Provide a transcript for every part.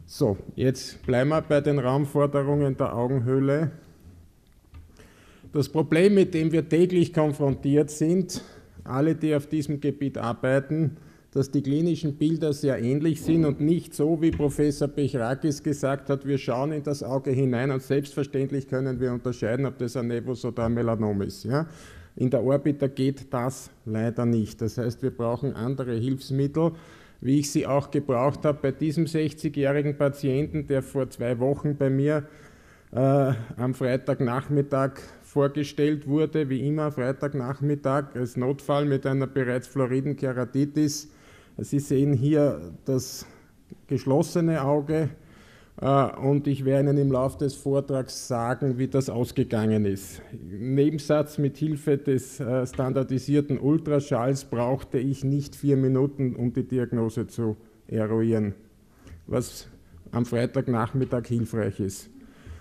So, jetzt bleiben wir bei den Raumforderungen der Augenhöhle. Das Problem, mit dem wir täglich konfrontiert sind, alle, die auf diesem Gebiet arbeiten, dass die klinischen Bilder sehr ähnlich sind und nicht so, wie Professor Bechrakis gesagt hat, wir schauen in das Auge hinein und selbstverständlich können wir unterscheiden, ob das ein Nevus oder ein Melanom ist. Ja? In der Orbita geht das leider nicht. Das heißt, wir brauchen andere Hilfsmittel, wie ich sie auch gebraucht habe bei diesem 60-jährigen Patienten, der vor 2 Wochen bei mir am Freitagnachmittag vorgestellt wurde, wie immer Freitagnachmittag als Notfall mit einer bereits fluoriden Keratitis. Sie sehen hier das geschlossene Auge und ich werde Ihnen im Laufe des Vortrags sagen, wie das ausgegangen ist. Im Nebensatz: mit Hilfe des standardisierten Ultraschalls brauchte ich nicht 4 Minuten, um die Diagnose zu eruieren, was am Freitagnachmittag hilfreich ist.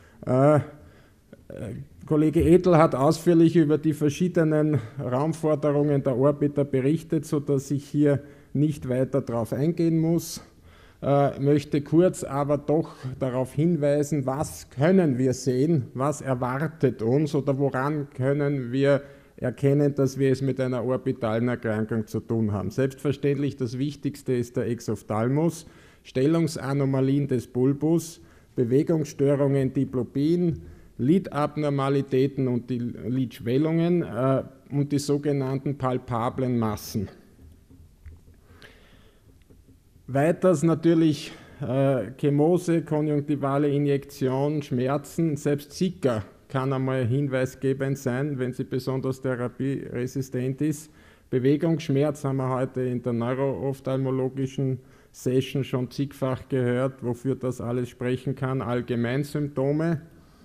Kollege Edl hat ausführlich über die verschiedenen Raumforderungen der Orbita berichtet, sodass ich hier nicht weiter darauf eingehen muss. Möchte kurz aber doch darauf hinweisen, was können wir sehen, was erwartet uns oder woran können wir erkennen, dass wir es mit einer orbitalen Erkrankung zu tun haben. Selbstverständlich das Wichtigste ist der Exophthalmus, Stellungsanomalien des Bulbus, Bewegungsstörungen, Diplopien, Lidabnormalitäten und die Lidschwellungen und die sogenannten palpablen Massen. Weiters natürlich Chemose, konjunktivale Injektion, Schmerzen, selbst Zika kann einmal hinweisgebend sein, wenn sie besonders therapieresistent ist. Bewegungsschmerz haben wir heute in der neuroophthalmologischen Session schon zigfach gehört, wofür das alles sprechen kann. Allgemeinsymptome.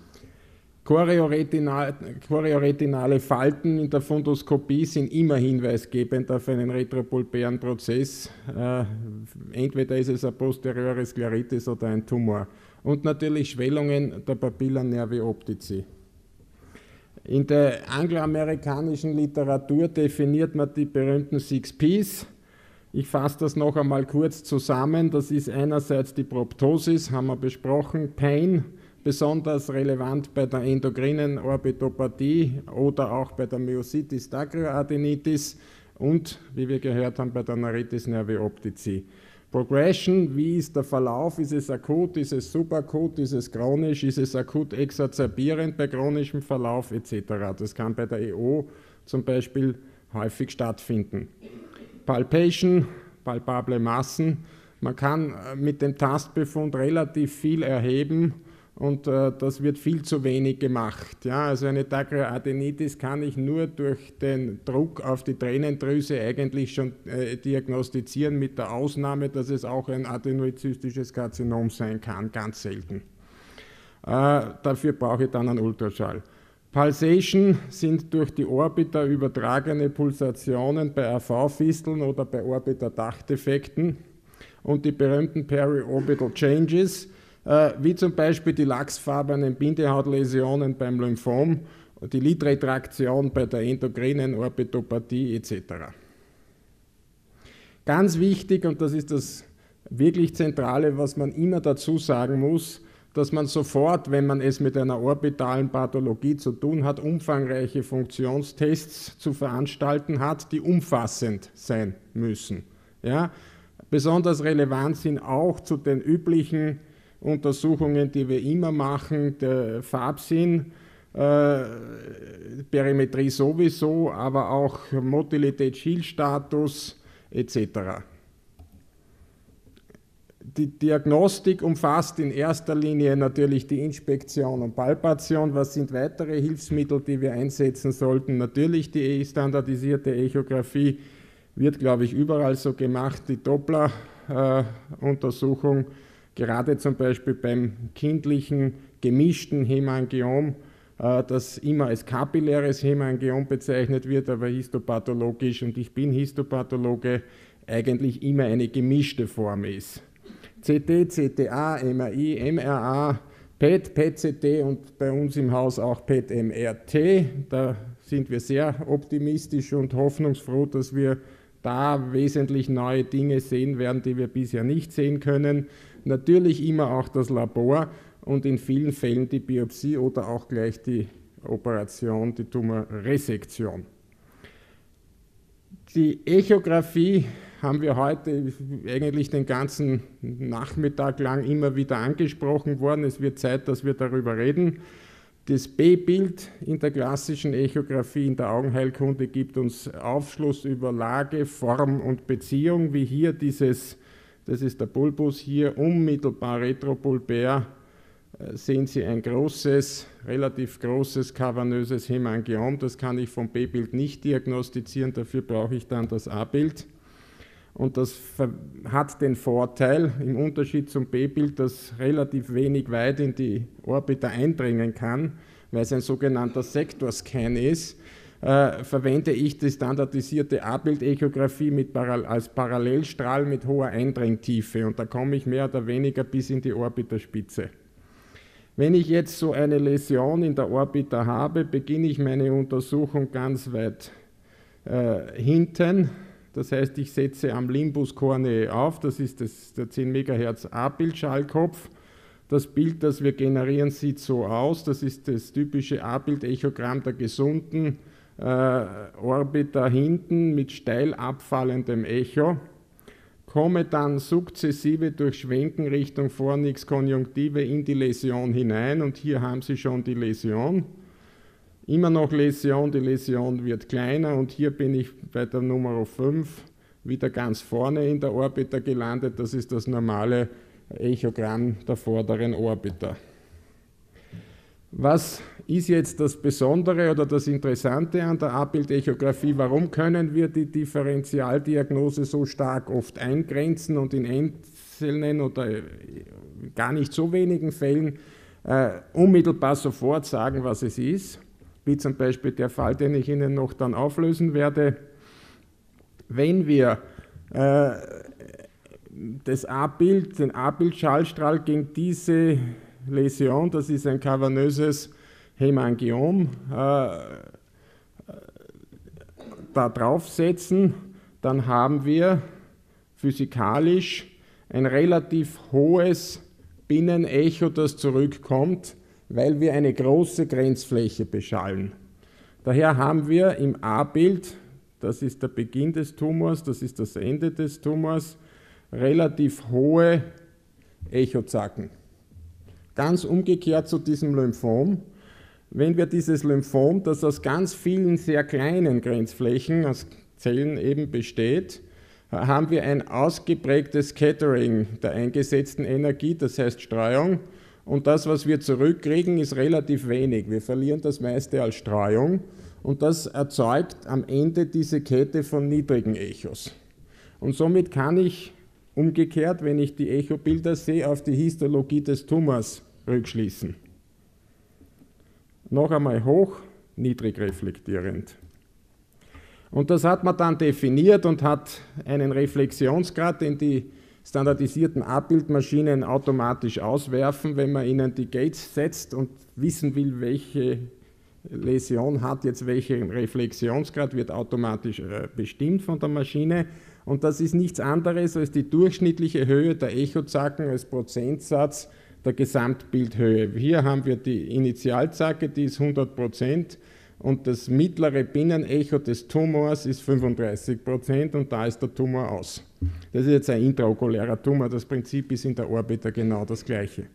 Chorioretinale Falten in der Fundoskopie sind immer hinweisgebend auf einen retropulpären Prozess. Entweder ist es eine posteriore Skleritis oder ein Tumor. Und natürlich Schwellungen der Papilla nervi optici. In der angloamerikanischen Literatur definiert man die berühmten 6 Ps. Ich fasse das noch einmal kurz zusammen. Das ist einerseits die Proptosis, haben wir besprochen, Pain, besonders relevant bei der endokrinen Orbitopathie oder auch bei der Myositis dacryoadenitis und, wie wir gehört haben, bei der Neuritis nervi optici. Progression, wie ist der Verlauf? Ist es akut, ist es subakut, ist es chronisch, ist es akut exazerbierend bei chronischem Verlauf etc. Das kann bei der EO zum Beispiel häufig stattfinden. Palpation, palpable Massen. Man kann mit dem Tastbefund relativ viel erheben und das wird viel zu wenig gemacht. Ja, also eine Dacryoadenitis kann ich nur durch den Druck auf die Tränendrüse eigentlich schon diagnostizieren, mit der Ausnahme, dass es auch ein adenoid-zystisches Karzinom sein kann, ganz selten. Dafür brauche ich dann einen Ultraschall. Pulsation sind durch die Orbita übertragene Pulsationen bei AV-Fisteln oder bei Orbita-Dachdefekten und die berühmten Periorbital Changes, wie zum Beispiel die lachsfarbenen Bindehautläsionen beim Lymphom, die Lidretraktion bei der endokrinen Orbitopathie etc. Ganz wichtig, und das ist das wirklich Zentrale, was man immer dazu sagen muss, dass man sofort, wenn man es mit einer orbitalen Pathologie zu tun hat, umfangreiche Funktionstests zu veranstalten hat, die umfassend sein müssen. Ja? Besonders relevant sind auch zu den üblichen Untersuchungen, die wir immer machen, der Farbsinn, Perimetrie sowieso, aber auch Motilität-Schild-Status etc. Die Diagnostik umfasst in erster Linie natürlich die Inspektion und Palpation. Was sind weitere Hilfsmittel, die wir einsetzen sollten? Natürlich die standardisierte Echographie wird, glaube ich, überall so gemacht, die Doppler-Untersuchung. Gerade zum Beispiel beim kindlichen gemischten Hämangiom, das immer als kapilläres Hämangiom bezeichnet wird, aber histopathologisch, und ich bin Histopathologe, eigentlich immer eine gemischte Form ist. CT, CTA, MRI, MRA, PET, PET-CT und bei uns im Haus auch PET-MRT. Da sind wir sehr optimistisch und hoffnungsfroh, dass wir da wesentlich neue Dinge sehen werden, die wir bisher nicht sehen können. Natürlich immer auch das Labor und in vielen Fällen die Biopsie oder auch gleich die Operation, die Tumorresektion. Die Echographie haben wir heute eigentlich den ganzen Nachmittag lang immer wieder angesprochen worden. Es wird Zeit, dass wir darüber reden. Das B-Bild in der klassischen Echographie, in der Augenheilkunde, gibt uns Aufschluss über Lage, Form und Beziehung, wie hier dieses, das ist der Bulbus hier, unmittelbar retropulpär, sehen Sie ein großes, relativ großes kavernöses Hämangiom. Das kann ich vom B-Bild nicht diagnostizieren, dafür brauche ich dann das A-Bild. Und das hat den Vorteil, im Unterschied zum B-Bild, dass relativ wenig weit in die Orbita eindringen kann, weil es ein sogenannter Sektorscan ist, verwende ich die standardisierte A-Bild-Echographie als Parallelstrahl mit hoher Eindringtiefe und da komme ich mehr oder weniger bis in die Orbiterspitze. Wenn ich jetzt so eine Läsion in der Orbita habe, beginne ich meine Untersuchung ganz weit hinten. Das heißt, ich setze am Limbus corneae auf, das ist der 10 MHz A-Bild-Schallkopf. Das Bild, das wir generieren, sieht so aus. Das ist das typische A-Bild-Echogramm der gesunden Orbita hinten mit steil abfallendem Echo. Komme dann sukzessive durch Schwenken Richtung Fornix Konjunktive in die Läsion hinein und hier haben Sie schon die Läsion. Immer noch Läsion, die Läsion wird kleiner und hier bin ich bei der Nummer 5 wieder ganz vorne in der Orbita gelandet. Das ist das normale Echogramm der vorderen Orbita. Was ist jetzt das Besondere oder das Interessante an der A-Bild-Echographie? Warum können wir die Differentialdiagnose so stark oft eingrenzen und in einzelnen oder gar nicht so wenigen Fällen unmittelbar sofort sagen, was es ist? Wie zum Beispiel der Fall, den ich Ihnen noch dann auflösen werde. Wenn wir das A-Bild, den A-Bild-Schallstrahl gegen diese Läsion, das ist ein kavernöses Hämangiom, da draufsetzen, dann haben wir physikalisch ein relativ hohes Binnenecho, das zurückkommt, weil wir eine große Grenzfläche beschallen. Daher haben wir im A-Bild, das ist der Beginn des Tumors, das ist das Ende des Tumors, relativ hohe Echozacken. Ganz umgekehrt zu diesem Lymphom. Wenn wir dieses Lymphom, das aus ganz vielen sehr kleinen Grenzflächen, aus Zellen eben besteht, haben wir ein ausgeprägtes Scattering der eingesetzten Energie, das heißt Streuung. Und das, was wir zurückkriegen, ist relativ wenig. Wir verlieren das meiste als Streuung und das erzeugt am Ende diese Kette von niedrigen Echos. Und somit kann ich umgekehrt, wenn ich die Echobilder sehe, auf die Histologie des Tumors rückschließen. Noch einmal hoch, niedrig reflektierend. Und das hat man dann definiert und hat einen Reflexionsgrad, den die standardisierten Abbildmaschinen automatisch auswerfen, wenn man ihnen die Gates setzt und wissen will, welche Läsion hat jetzt welchen Reflexionsgrad, wird automatisch bestimmt von der Maschine. Und das ist nichts anderes als die durchschnittliche Höhe der Echozacken als Prozentsatz der Gesamtbildhöhe. Hier haben wir die Initialzacke, die ist 100%. Und das mittlere Binnenecho des Tumors ist 35% und da ist der Tumor aus. Das ist jetzt ein intraokulärer Tumor, das Prinzip ist in der Orbita genau das gleiche.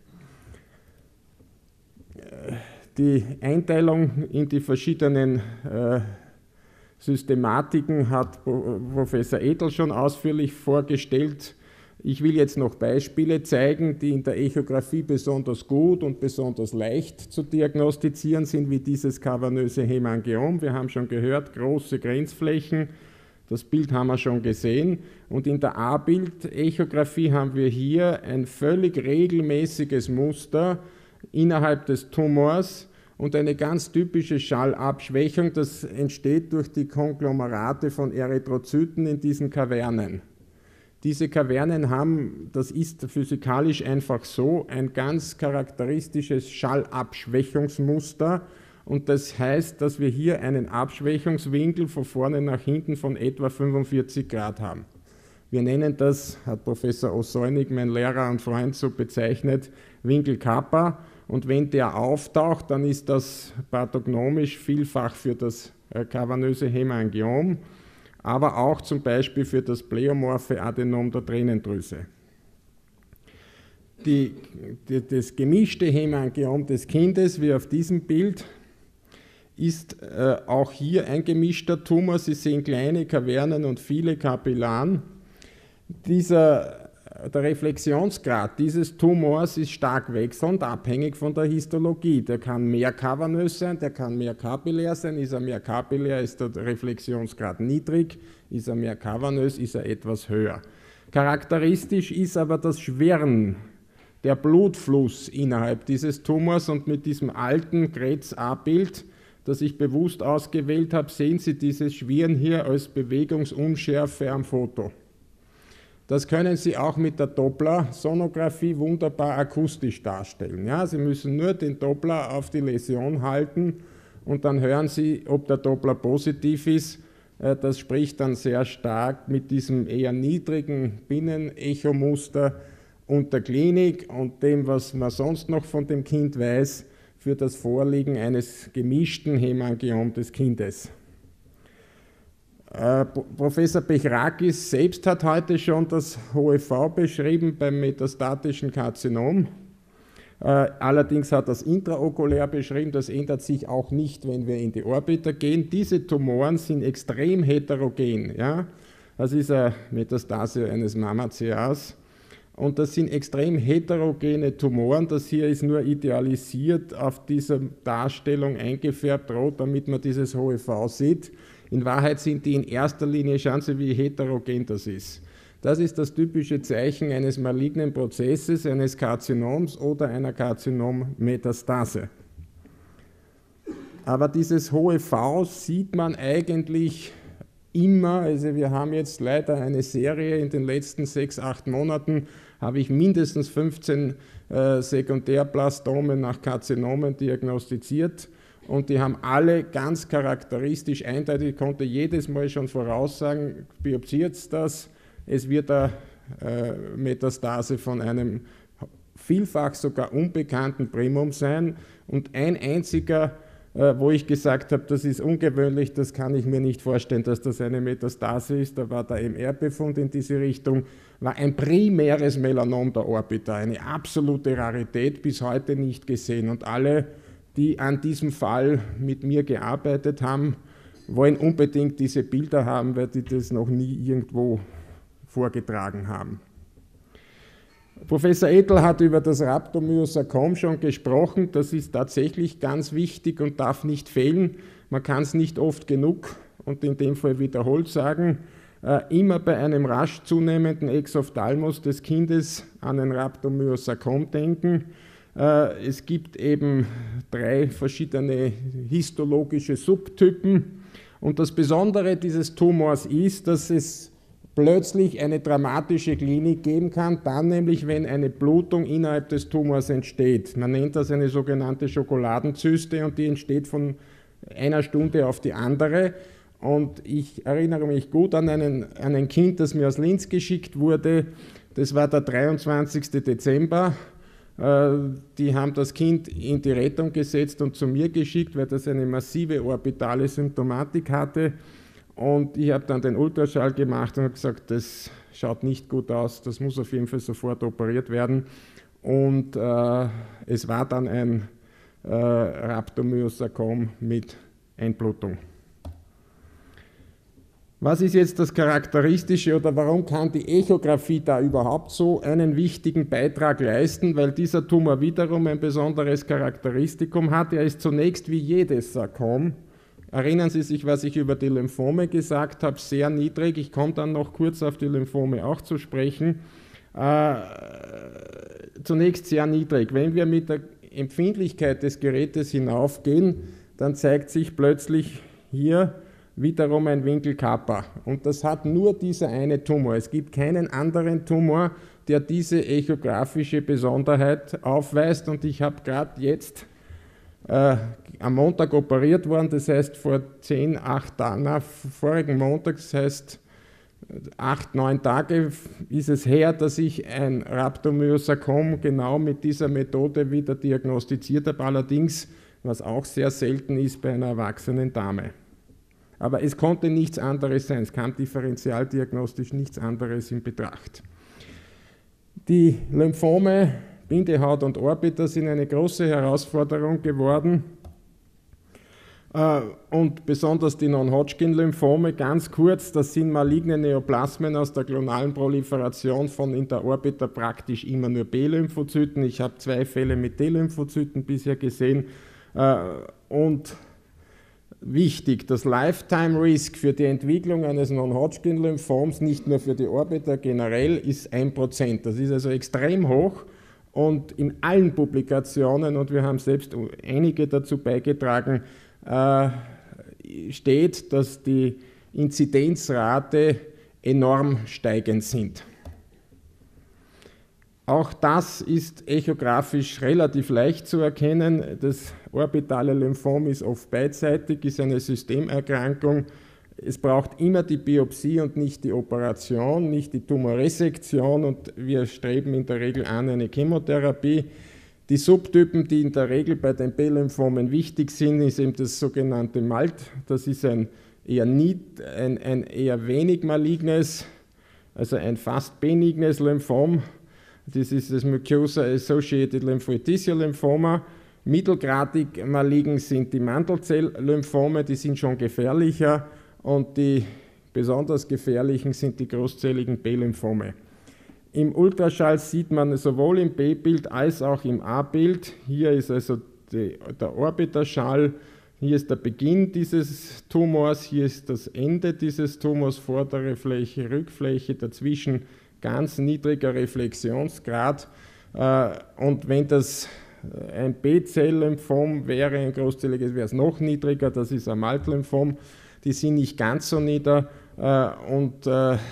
Die Einteilung in die verschiedenen Systematiken hat Professor Edel schon ausführlich vorgestellt. Ich will jetzt noch Beispiele zeigen, die in der Echographie besonders gut und besonders leicht zu diagnostizieren sind, wie dieses kavernöse Hämangiom. Wir haben schon gehört, große Grenzflächen, das Bild haben wir schon gesehen. Und in der A-Bild-Echographie haben wir hier ein völlig regelmäßiges Muster innerhalb des Tumors und eine ganz typische Schallabschwächung, das entsteht durch die Konglomerate von Erythrozyten in diesen Kavernen. Diese Kavernen haben, das ist physikalisch einfach so, ein ganz charakteristisches Schallabschwächungsmuster und das heißt, dass wir hier einen Abschwächungswinkel von vorne nach hinten von etwa 45 Grad haben. Wir nennen das, hat Professor Osojnik, mein Lehrer und Freund, so bezeichnet, Winkel Kappa, und wenn der auftaucht, dann ist das pathognomisch vielfach für das kavernöse Hämangiom, aber auch zum Beispiel für das pleomorphe Adenom der Tränendrüse. Das gemischte Hämangiom des Kindes, wie auf diesem Bild, ist auch hier ein gemischter Tumor. Sie sehen kleine Kavernen und viele Kapillaren. Der Reflexionsgrad dieses Tumors ist stark wechselnd, abhängig von der Histologie. Der kann mehr kavernös sein, der kann mehr kapillär sein. Ist er mehr kapillär, ist der Reflexionsgrad niedrig. Ist er mehr kavernös, ist er etwas höher. Charakteristisch ist aber das Schwirren, der Blutfluss innerhalb dieses Tumors, und mit diesem alten Kretz-A-Bild, das ich bewusst ausgewählt habe, sehen Sie dieses Schwirren hier als Bewegungsunschärfe am Foto. Das können Sie auch mit der Doppler-Sonographie wunderbar akustisch darstellen. Ja, Sie müssen nur den Doppler auf die Läsion halten und dann hören Sie, ob der Doppler positiv ist. Das spricht dann sehr stark mit diesem eher niedrigen Binnenechomuster und der Klinik und dem, was man sonst noch von dem Kind weiß, für das Vorliegen eines gemischten Hämangiom des Kindes. Professor Bechrakis selbst hat heute schon das HOEV beschrieben beim metastatischen Karzinom. Allerdings hat er das intraokulär beschrieben, das ändert sich auch nicht, wenn wir in die Orbita gehen. Diese Tumoren sind extrem heterogen. Ja? Das ist eine Metastase eines Mammaceas. Und das sind extrem heterogene Tumoren. Das hier ist nur idealisiert auf dieser Darstellung eingefärbt rot, damit man dieses HOEV sieht. In Wahrheit sind die in erster Linie, schauen Sie, wie heterogen das ist. Das ist das typische Zeichen eines malignen Prozesses, eines Karzinoms oder einer Karzinommmetastase. Aber dieses HOEV sieht man eigentlich immer, also wir haben jetzt leider eine Serie, in den letzten 6-8 Monaten habe ich mindestens 15 Sekundärblastome nach Karzinomen diagnostiziert. Und die haben alle ganz charakteristisch eindeutig, ich konnte jedes Mal schon voraussagen, biopsiert das, es wird eine Metastase von einem vielfach sogar unbekannten Primum sein. Und ein einziger, wo ich gesagt habe, das ist ungewöhnlich, das kann ich mir nicht vorstellen, dass das eine Metastase ist, da war der MR-Befund in diese Richtung, war ein primäres Melanom der Orbita, eine absolute Rarität, bis heute nicht gesehen. Und alle, die an diesem Fall mit mir gearbeitet haben, wollen unbedingt diese Bilder haben, weil die das noch nie irgendwo vorgetragen haben. Professor Edl hat über das Rhabdomyosarkom schon gesprochen. Das ist tatsächlich ganz wichtig und darf nicht fehlen. Man kann es nicht oft genug und in dem Fall wiederholt sagen. Immer bei einem rasch zunehmenden Exophthalmos des Kindes an ein Rhabdomyosarkom denken. Es gibt eben 3 verschiedene histologische Subtypen und das Besondere dieses Tumors ist, dass es plötzlich eine dramatische Klinik geben kann, dann nämlich, wenn eine Blutung innerhalb des Tumors entsteht. Man nennt das eine sogenannte Schokoladenzyste und die entsteht von einer Stunde auf die andere. Und ich erinnere mich gut an ein Kind, das mir aus Linz geschickt wurde. Das war der 23. Dezember. Die haben das Kind in die Rettung gesetzt und zu mir geschickt, weil das eine massive orbitale Symptomatik hatte. Und ich habe dann den Ultraschall gemacht und habe gesagt, das schaut nicht gut aus, das muss auf jeden Fall sofort operiert werden. Und es war dann ein Rhabdomyosarkom mit Einblutung. Was ist jetzt das Charakteristische oder warum kann die Echographie da überhaupt so einen wichtigen Beitrag leisten? Weil dieser Tumor wiederum ein besonderes Charakteristikum hat. Er ist zunächst wie jedes Sarkom, erinnern Sie sich, was ich über die Lymphome gesagt habe, sehr niedrig. Ich komme dann noch kurz auf die Lymphome auch zu sprechen. Zunächst sehr niedrig. Wenn wir mit der Empfindlichkeit des Gerätes hinaufgehen, dann zeigt sich plötzlich hier wiederum ein Winkel Kappa. Und das hat nur dieser eine Tumor. Es gibt keinen anderen Tumor, der diese echografische Besonderheit aufweist. Und ich habe gerade jetzt am Montag operiert worden, das heißt vor 8 Tagen, vorigen Montag, das heißt 8, 9 Tage ist es her, dass ich ein Rhabdomyosarkom genau mit dieser Methode wieder diagnostiziert habe, allerdings, was auch sehr selten ist, bei einer erwachsenen Dame. Aber es konnte nichts anderes sein, es kam differentialdiagnostisch nichts anderes in Betracht. Die Lymphome, Bindehaut und Orbiter sind eine große Herausforderung geworden. Und besonders die Non-Hodgkin-Lymphome, ganz kurz, das sind maligne Neoplasmen aus der klonalen Proliferation von in der Orbita praktisch immer nur B-Lymphozyten. Ich habe 2 Fälle mit T-Lymphozyten bisher gesehen. Und wichtig, das Lifetime Risk für die Entwicklung eines Non-Hodgkin-Lymphoms, nicht nur für die Orbita generell, ist 1%. Das ist also extrem hoch. Und in allen Publikationen, und wir haben selbst einige dazu beigetragen, steht, dass die Inzidenzrate enorm steigend sind. Auch das ist echografisch relativ leicht zu erkennen. Das orbitale Lymphom ist oft beidseitig, ist eine Systemerkrankung. Es braucht immer die Biopsie und nicht die Operation, nicht die Tumorresektion, und wir streben in der Regel an eine Chemotherapie. Die Subtypen, die in der Regel bei den B-Lymphomen wichtig sind, ist eben das sogenannte MALT. Das ist ein eher wenig malignes, also ein fast benignes Lymphom. Das ist das Mucosa-Associated Lymphoid-Tissue Lymphoma. Mittelgradig malign sind die Mantelzell-Lymphome, die sind schon gefährlicher, und die besonders gefährlichen sind die großzelligen B-Lymphome. Im Ultraschall sieht man sowohl im B-Bild als auch im A-Bild, hier ist also der Orbiterschall, hier ist der Beginn dieses Tumors, hier ist das Ende dieses Tumors, vordere Fläche, Rückfläche, dazwischen ganz niedriger Reflexionsgrad, und wenn das ein B-Zell-Lymphom wäre, ein großzelliges, wäre es noch niedriger, das ist ein MALT-Lymphom, die sind nicht ganz so nieder, und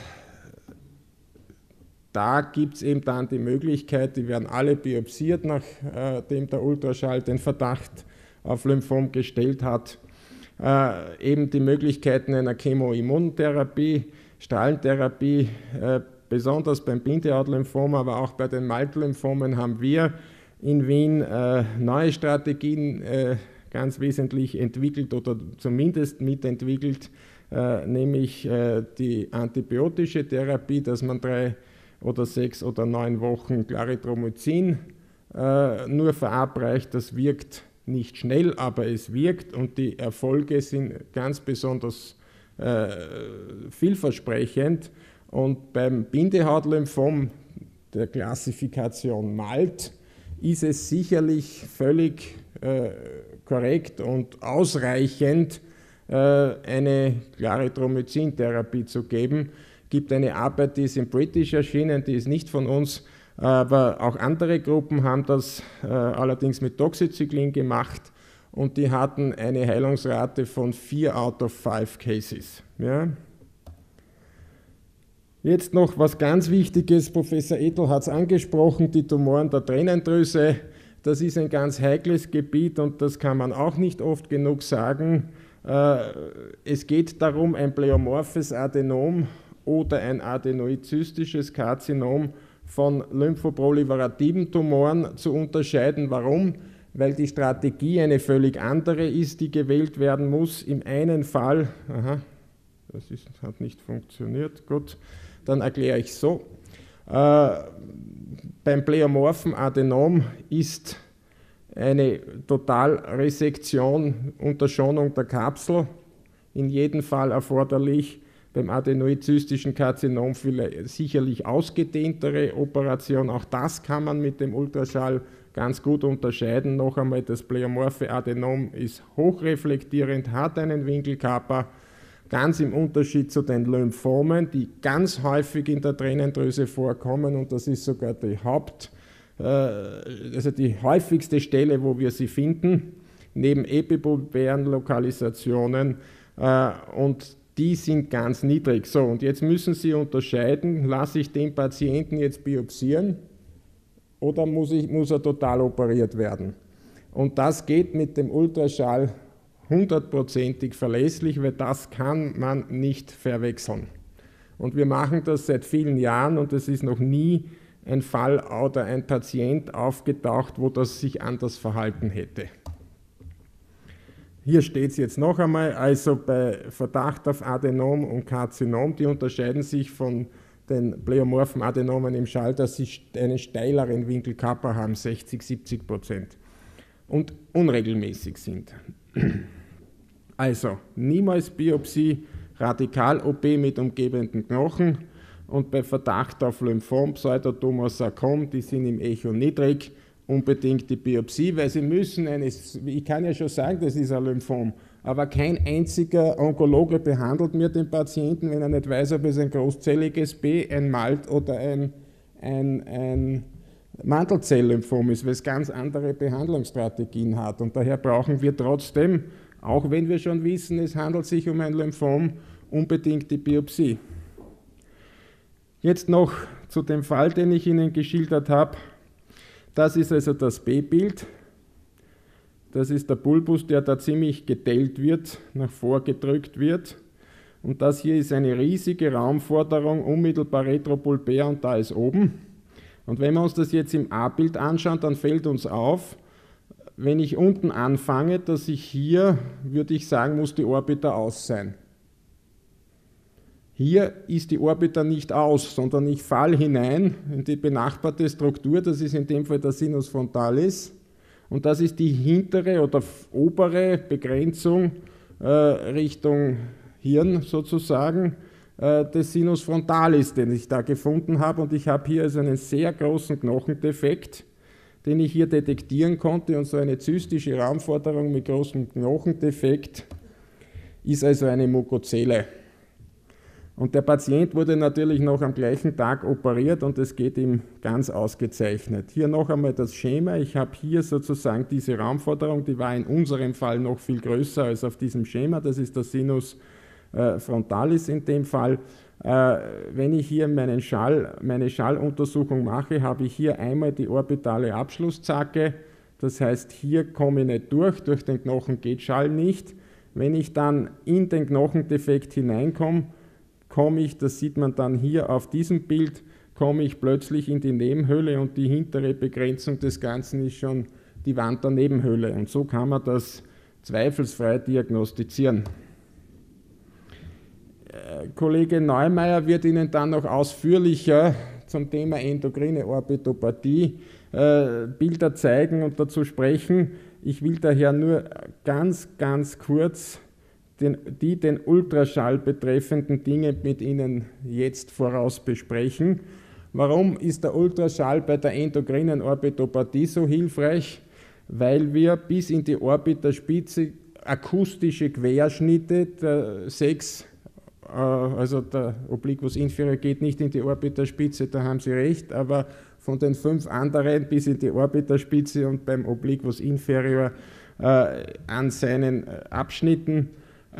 da gibt es eben dann die Möglichkeit, die werden alle biopsiert, nachdem der Ultraschall den Verdacht auf Lymphom gestellt hat, eben die Möglichkeiten einer Chemoimmuntherapie, Strahlentherapie, besonders beim Bindehaut-Lymphom, aber auch bei den MALT-Lymphomen haben wir in Wien neue Strategien ganz wesentlich entwickelt oder zumindest mitentwickelt, nämlich die antibiotische Therapie, dass man 3 oder 6 oder 9 Wochen Clarithromycin nur verabreicht. Das wirkt nicht schnell, aber es wirkt, und die Erfolge sind ganz besonders vielversprechend. Und beim Bindehaut-Lymphom der Klassifikation MALT ist es sicherlich völlig korrekt und ausreichend, eine Clarithromycin-Therapie zu geben. Es gibt eine Arbeit, die ist in British erschienen, die ist nicht von uns, aber auch andere Gruppen haben das allerdings mit Doxycyclin gemacht, und die hatten eine Heilungsrate von 4 out of 5 Cases. Ja. Jetzt noch was ganz Wichtiges, Professor Edl hat es angesprochen, die Tumoren der Tränendrüse. Das ist ein ganz heikles Gebiet, und das kann man auch nicht oft genug sagen. Es geht darum, ein pleomorphes Adenom oder ein adenoid-zystisches Karzinom von lymphoproliferativen Tumoren zu unterscheiden. Warum? Weil die Strategie eine völlig andere ist, die gewählt werden muss. Im einen Fall, hat nicht funktioniert, gut, dann erkläre ich so. Beim pleomorphen Adenom ist eine Totalresektion unter Schonung der Kapsel in jedem Fall erforderlich. Beim adenoid-zystischen Karzinom sicherlich ausgedehntere Operation. Auch das kann man mit dem Ultraschall ganz gut unterscheiden. Noch einmal, das pleomorphe Adenom ist hochreflektierend, hat einen Winkelkörper, ganz im Unterschied zu den Lymphomen, die ganz häufig in der Tränendrüse vorkommen, und das ist sogar die die häufigste Stelle, wo wir sie finden, neben epipulpären Lokalisationen, und die sind ganz niedrig. So, und jetzt müssen Sie unterscheiden, lasse ich den Patienten jetzt biopsieren oder muss er total operiert werden? Und das geht mit dem Ultraschall 100%ig verlässlich, weil das kann man nicht verwechseln. Und wir machen das seit vielen Jahren und es ist noch nie ein Fall oder ein Patient aufgetaucht, wo das sich anders verhalten hätte. Hier steht es jetzt noch einmal, also bei Verdacht auf Adenom und Karzinom, die unterscheiden sich von den pleomorphen Adenomen im Schall, dass sie einen steileren Winkel Kappa haben, 60–70%, und unregelmäßig sind. Also niemals Biopsie, Radikal-OP mit umgebenden Knochen und bei Verdacht auf Lymphom, Pseudotumor-Sarkom, die sind im Echo niedrig, unbedingt die Biopsie, weil sie müssen ich kann ja schon sagen, das ist ein Lymphom, aber kein einziger Onkologe behandelt mir den Patienten, wenn er nicht weiß, ob es ein großzelliges B, ein MALT oder ein Mantelzell-Lymphom ist, weil es ganz andere Behandlungsstrategien hat. Und daher brauchen wir trotzdem, auch wenn wir schon wissen, es handelt sich um ein Lymphom, unbedingt die Biopsie. Jetzt noch zu dem Fall, den ich Ihnen geschildert habe. Das ist also das B-Bild. Das ist der Bulbus, der da ziemlich gedellt wird, nach vorgedrückt wird. Und das hier ist eine riesige Raumforderung, unmittelbar retropulpär, und da ist oben. Und wenn wir uns das jetzt im A-Bild anschauen, dann fällt uns auf, wenn ich unten anfange, dass ich hier, würde ich sagen, muss die Orbita aus sein. Hier ist die Orbita nicht aus, sondern ich falle hinein in die benachbarte Struktur, das ist in dem Fall der Sinus frontalis, und das ist die hintere oder obere Begrenzung Richtung Hirn sozusagen des Sinus frontalis, den ich da gefunden habe, und ich habe hier also einen sehr großen Knochendefekt, den ich hier detektieren konnte, und so eine zystische Raumforderung mit großem Knochendefekt ist also eine Mukozele. Und der Patient wurde natürlich noch am gleichen Tag operiert und es geht ihm ganz ausgezeichnet. Hier noch einmal das Schema. Ich habe hier sozusagen diese Raumforderung, die war in unserem Fall noch viel größer als auf diesem Schema. Das ist der Sinus frontalis in dem Fall. Wenn ich hier meine Schalluntersuchung mache, habe ich hier einmal die orbitale Abschlusszacke. Das heißt, hier komme ich nicht durch den Knochen geht Schall nicht. Wenn ich dann in den Knochendefekt hineinkomme, das sieht man dann hier auf diesem Bild, komme ich plötzlich in die Nebenhöhle und die hintere Begrenzung des Ganzen ist schon die Wand der Nebenhöhle. Und so kann man das zweifelsfrei diagnostizieren. Kollege Neumeier wird Ihnen dann noch ausführlicher zum Thema endokrine Orbitopathie Bilder zeigen und dazu sprechen. Ich will daher nur ganz kurz den Ultraschall betreffenden Dinge mit Ihnen jetzt voraus besprechen. Warum ist der Ultraschall bei der endokrinen Orbitopathie so hilfreich? Weil wir bis in die Orbiterspitze akustische Querschnitte der 6, also der Obliquus inferior geht nicht in die Orbiterspitze, da haben Sie recht, aber von den 5 anderen bis in die Orbiterspitze und beim Obliquus inferior an seinen Abschnitten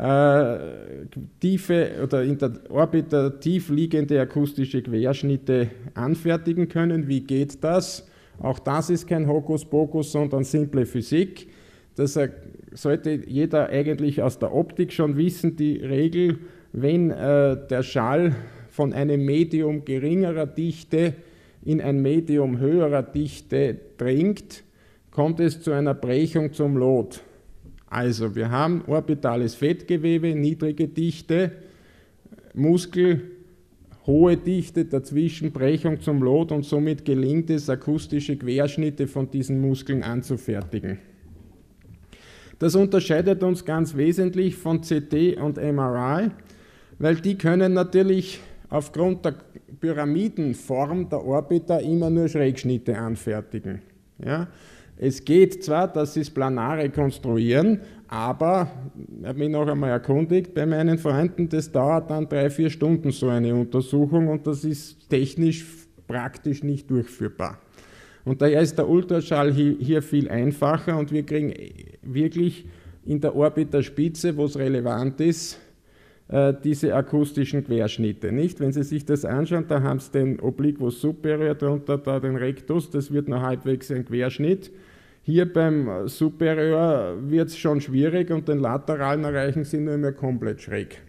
tiefe oder in der Orbita tief liegende akustische Querschnitte anfertigen können. Wie geht das? Auch das ist kein Hokuspokus, sondern simple Physik. Das sollte jeder eigentlich aus der Optik schon wissen, die Regel, wenn der Schall von einem Medium geringerer Dichte in ein Medium höherer Dichte dringt, kommt es zu einer Brechung zum Lot. Also wir haben orbitales Fettgewebe, niedrige Dichte, Muskel, hohe Dichte, dazwischen Brechung zum Lot und somit gelingt es, akustische Querschnitte von diesen Muskeln anzufertigen. Das unterscheidet uns ganz wesentlich von CT und MRI, weil die können natürlich aufgrund der Pyramidenform der Orbita immer nur Schrägschnitte anfertigen. Ja? Es geht zwar, dass sie es planar rekonstruieren, aber, ich habe mich noch einmal erkundigt bei meinen Freunden, das dauert dann 3–4 Stunden so eine Untersuchung und das ist technisch praktisch nicht durchführbar. Und daher ist der Ultraschall hier viel einfacher und wir kriegen wirklich in der Orbiterspitze, wo es relevant ist, diese akustischen Querschnitte. Nicht? Wenn Sie sich das anschauen, da haben Sie den Obliquus superior, darunter da den Rectus, das wird noch halbwegs ein Querschnitt. Hier beim Superior wird es schon schwierig und den lateralen erreichen Sie nur mehr komplett schräg.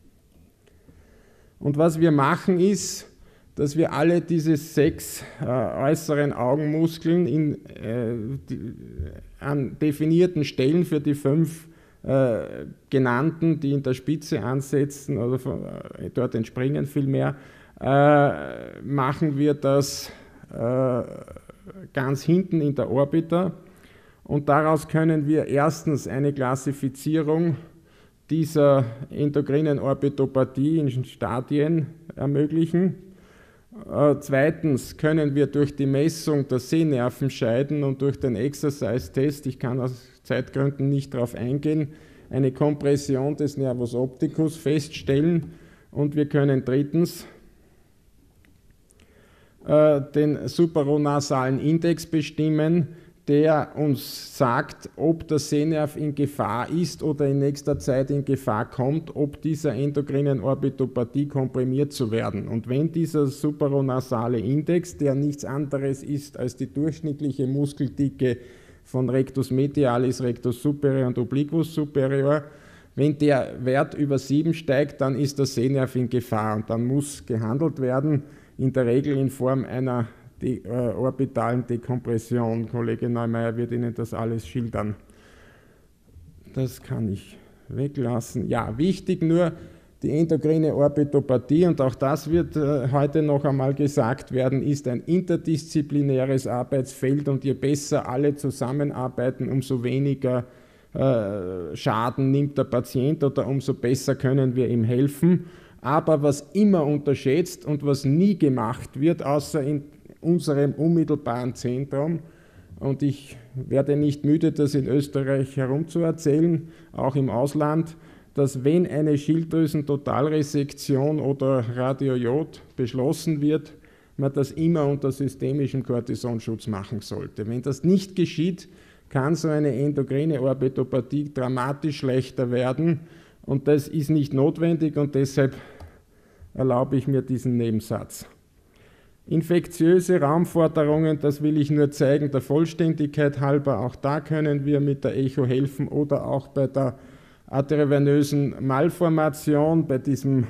Und was wir machen ist, dass wir alle diese 6 äußeren Augenmuskeln an definierten Stellen für die 5 genannten, die in der Spitze ansetzen oder dort entspringen vielmehr, machen wir das ganz hinten in der Orbita und daraus können wir erstens eine Klassifizierung dieser endokrinen Orbitopathie in Stadien ermöglichen. Zweitens können wir durch die Messung der Sehnervenscheiden und durch den Exercise-Test, ich kann aus Zeitgründen nicht darauf eingehen, eine Kompression des Nervus opticus feststellen und wir können drittens den supraronasalen Index bestimmen, der uns sagt, ob der Sehnerv in Gefahr ist oder in nächster Zeit in Gefahr kommt, ob dieser endokrinen Orbitopathie komprimiert zu werden. Und wenn dieser supraronasale Index, der nichts anderes ist als die durchschnittliche Muskeldicke von Rectus medialis, Rectus superior und Obliquus superior, wenn der Wert über 7 steigt, dann ist der Sehnerv in Gefahr und dann muss gehandelt werden, in der Regel in Form einer orbitalen Dekompression. Kollege Neumeier wird Ihnen das alles schildern. Das kann ich weglassen. Ja, wichtig nur, die endokrine Orbitopathie, und auch das wird heute noch einmal gesagt werden, ist ein interdisziplinäres Arbeitsfeld und je besser alle zusammenarbeiten, umso weniger Schaden nimmt der Patient oder umso besser können wir ihm helfen. Aber was immer unterschätzt und was nie gemacht wird, außer in unserem unmittelbaren Zentrum, und ich werde nicht müde, das in Österreich herumzuerzählen, auch im Ausland, dass wenn eine Schilddrüsentotalresektion oder Radiojod beschlossen wird, man das immer unter systemischem Cortisonschutz machen sollte. Wenn das nicht geschieht, kann so eine endokrine Orbitopathie dramatisch schlechter werden und das ist nicht notwendig und deshalb erlaube ich mir diesen Nebensatz. Infektiöse Raumforderungen, das will ich nur zeigen, der Vollständigkeit halber, auch da können wir mit der Echo helfen oder auch bei der arteriovenösen Malformation, bei diesem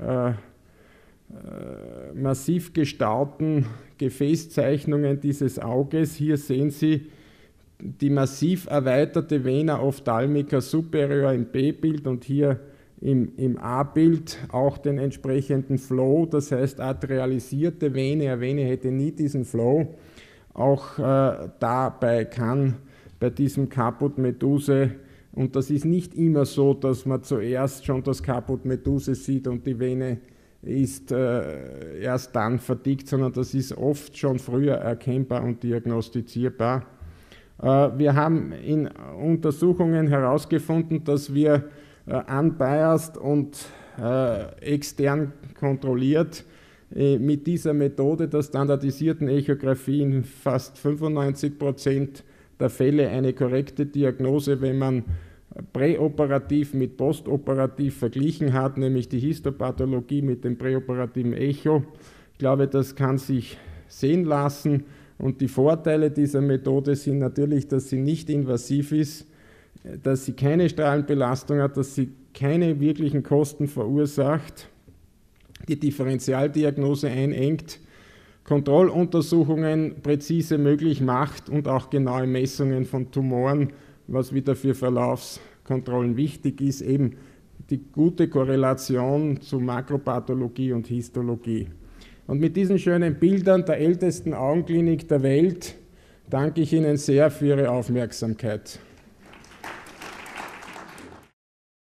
massiv gestauten Gefäßzeichnungen dieses Auges. Hier sehen Sie die massiv erweiterte Vena ophthalmica superior im B-Bild und hier im A-Bild auch den entsprechenden Flow, das heißt arterialisierte Vene. Eine Vene hätte nie diesen Flow. Auch dabei kann bei diesem Caput Meduse, und das ist nicht immer so, dass man zuerst schon das Caput Meduse sieht und die Vene ist erst dann verdickt, sondern das ist oft schon früher erkennbar und diagnostizierbar. Wir haben in Untersuchungen herausgefunden, dass wir unbiased und extern kontrolliert mit dieser Methode der standardisierten Echographie in fast 95% der Fälle eine korrekte Diagnose, wenn man präoperativ mit postoperativ verglichen hat, nämlich die Histopathologie mit dem präoperativen Echo. Ich glaube, das kann sich sehen lassen und die Vorteile dieser Methode sind natürlich, dass sie nicht invasiv ist, dass sie keine Strahlenbelastung hat, dass sie keine wirklichen Kosten verursacht, die Differentialdiagnose einengt, Kontrolluntersuchungen präzise möglich macht und auch genaue Messungen von Tumoren, was wieder für Verlaufskontrollen wichtig ist, eben die gute Korrelation zu Makropathologie und Histologie. Und mit diesen schönen Bildern der ältesten Augenklinik der Welt danke ich Ihnen sehr für Ihre Aufmerksamkeit.